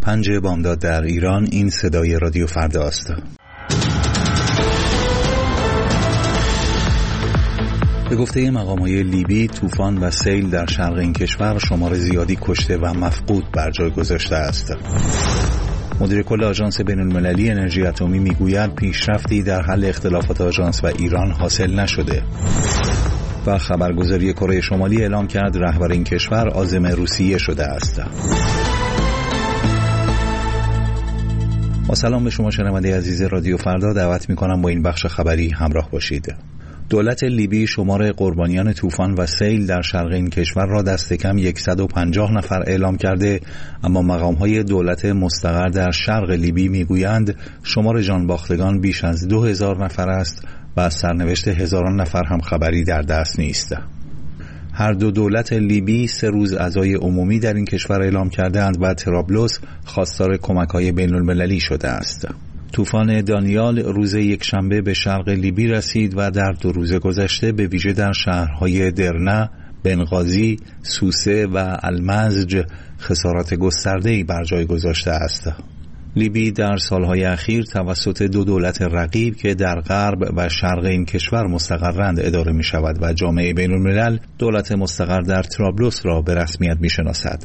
5 بامداد در ایران. این صدای رادیو فردا است. به گفته مقام‌های لیبی، طوفان و سیل در شرق این کشور شمار زیادی کشته و مفقود بر جای گذاشته است. مدیر کل آژانس بین‌المللی انرژی اتمی میگوید پیشرفتی در حل اختلافات آژانس و ایران حاصل نشده. و خبرگزاری کره شمالی اعلام کرد رهبر این کشور عازم روسیه شده است. با سلام به شما شنونده عزیز رادیو فردا، دعوت می‌کنم با این بخش خبری همراه باشید. دولت لیبی شمار قربانیان طوفان و سیل در شرق این کشور را دست کم 150 نفر اعلام کرده، اما مقام‌های دولت مستقر در شرق لیبی میگویند شمار جانباختگان بیش از 2000 نفر است و از سرنوشت هزاران نفر هم خبری در دست نیست. هر دو دولت لیبی 3 روز عزای عمومی در این کشور اعلام کردند و طرابلس خواستار کمک‌های بین‌المللی شده است. طوفان دانیال روز یکشنبه به شرق لیبی رسید و در 2 روز گذشته به ویژه در شهرهای درنا، بنغازی، سوسه و المزج خسارات گسترده‌ای بر جای گذاشته است. لیبی در سالهای اخیر توسط 2 دولت رقیب که در غرب و شرق این کشور مستقرند اداره می شود و جامعه بین الملل دولت مستقر در طرابلس را به رسمیت می شناسد.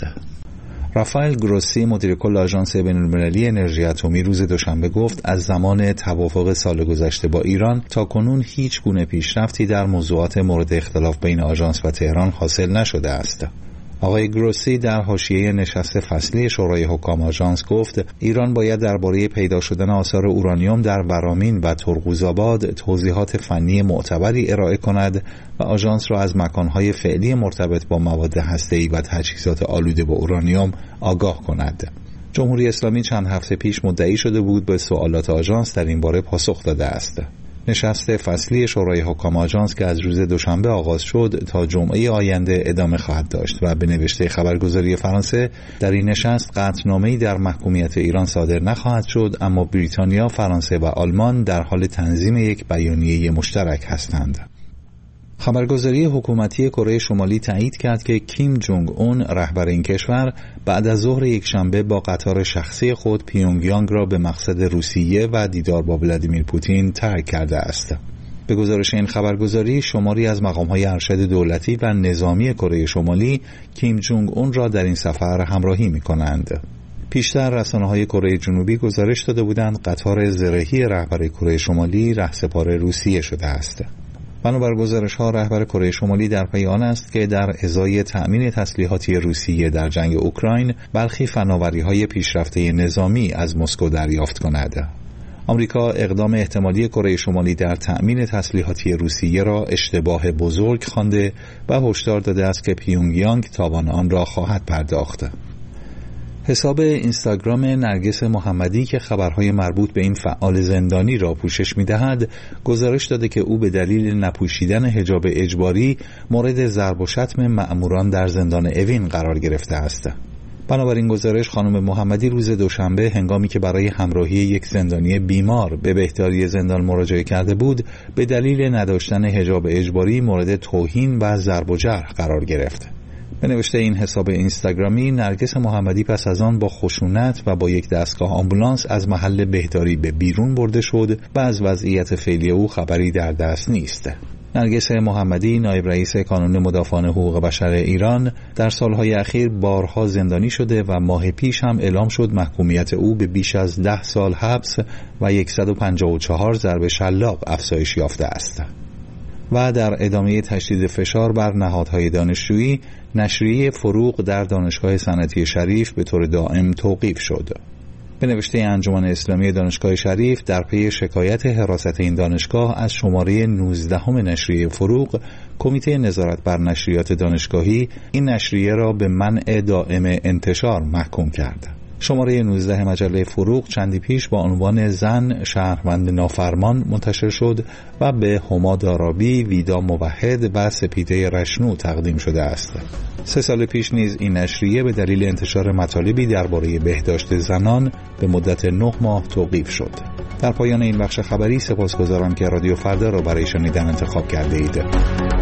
رافائل گروسی مدیر کل آژانس بین‌المللی انرژی اتمی روز دوشنبه گفت از زمان توافق سال گذشته با ایران تا کنون هیچ گونه پیشرفتی در موضوعات مورد اختلاف بین آژانس و تهران حاصل نشده است. آقای گروسی در حاشیه نشست فصلی شورای حکام آژانس گفت ایران باید درباره پیدا شدن آثار اورانیوم در ورامین و ترقوزآباد توضیحات فنی معتبری ارائه کند و آژانس را از مکانهای فعلی مرتبط با مواد هسته‌ای و تجهیزات آلوده با اورانیوم آگاه کند. جمهوری اسلامی چند هفته پیش مدعی شده بود به سوالات آژانس در این باره پاسخ داده است. نشست فصلی شورای حکام آژانس که از روز دوشنبه آغاز شد تا جمعه آینده ادامه خواهد داشت و به نوشته خبرگزاری فرانسه در این نشست قطعنامه‌ای در محکومیت ایران صادر نخواهد شد، اما بریتانیا، فرانسه و آلمان در حال تنظیم یک بیانیه مشترک هستند. خبرگزاری حکومتی کره شمالی تایید کرد که کیم جونگ اون رهبر این کشور بعد از ظهر یکشنبه با قطار شخصی خود پیونگیانگ را به مقصد روسیه و دیدار با ولادیمیر پوتین ترک کرده است. به گزارش این خبرگزاری شماری از مقام‌های ارشد دولتی و نظامی کره شمالی کیم جونگ اون را در این سفر همراهی می‌کنند. پیشتر رسانه‌های کره جنوبی گزارش داده بودند قطار زرهی رهبر کره شمالی رهسپار روسیه شده است. بنابر گزارش‌ها رهبر کره شمالی در پی آن است که در ازای تأمین تسلیحاتی روسیه در جنگ اوکراین برخی فناوری‌های پیشرفته نظامی از مسکو دریافت کند. آمریکا اقدام احتمالی کره شمالی در تأمین تسلیحاتی روسیه را اشتباه بزرگ خوانده و هشدار داده است که پیونگیانگ تاوان آن را خواهد پرداخت. حساب اینستاگرام نرگس محمدی که خبرهای مربوط به این فعال زندانی را پوشش می‌دهد، گزارش داده که او به دلیل نپوشیدن حجاب اجباری مورد ضرب و شتم مأموران در زندان اوین قرار گرفته است. بنابراین گزارش خانم محمدی روز دوشنبه هنگامی که برای همراهی یک زندانی بیمار به بهداری زندان مراجعه کرده بود، به دلیل نداشتن حجاب اجباری مورد توهین و ضرب و جرح قرار گرفت. به نوشته این حساب اینستاگرامی، نرگس محمدی پس از آن با خشونت و با یک دستگاه آمبولانس از محل بهداری به بیرون برده شد و از وضعیت فعلی او خبری در دست نیست. نرگس محمدی، نایب رئیس کانون مدافعان حقوق بشر ایران، در سالهای اخیر بارها زندانی شده و ماه پیش هم اعلام شد محکومیت او به بیش از 10 سال حبس و 154 ضرب شلاق افزایش یافته است. و در ادامه تشدید فشار بر نهادهای دانشجویی، نشریه فروغ در دانشگاه صنعتی شریف به طور دائم توقیف شد. به نوشته انجمن اسلامی دانشگاه شریف، در پی شکایت حراست این دانشگاه از شماره 19 نشریه فروغ، کمیته نظارت بر نشریات دانشگاهی این نشریه را به منع دائم انتشار محکوم کرد. شماره 19 مجله فروغ چندی پیش با عنوان زن شهروند نافرمان منتشر شد و به هما دارابی، ویدا موحد و سپیده رشنو تقدیم شده است. 3 سال پیش نیز این نشریه به دلیل انتشار مطالبی درباره بهداشت زنان به مدت 9 ماه توقیف شد. در پایان این بخش خبری سپاسگزارم که رادیو فردا را برای شنیدن انتخاب کرده اید.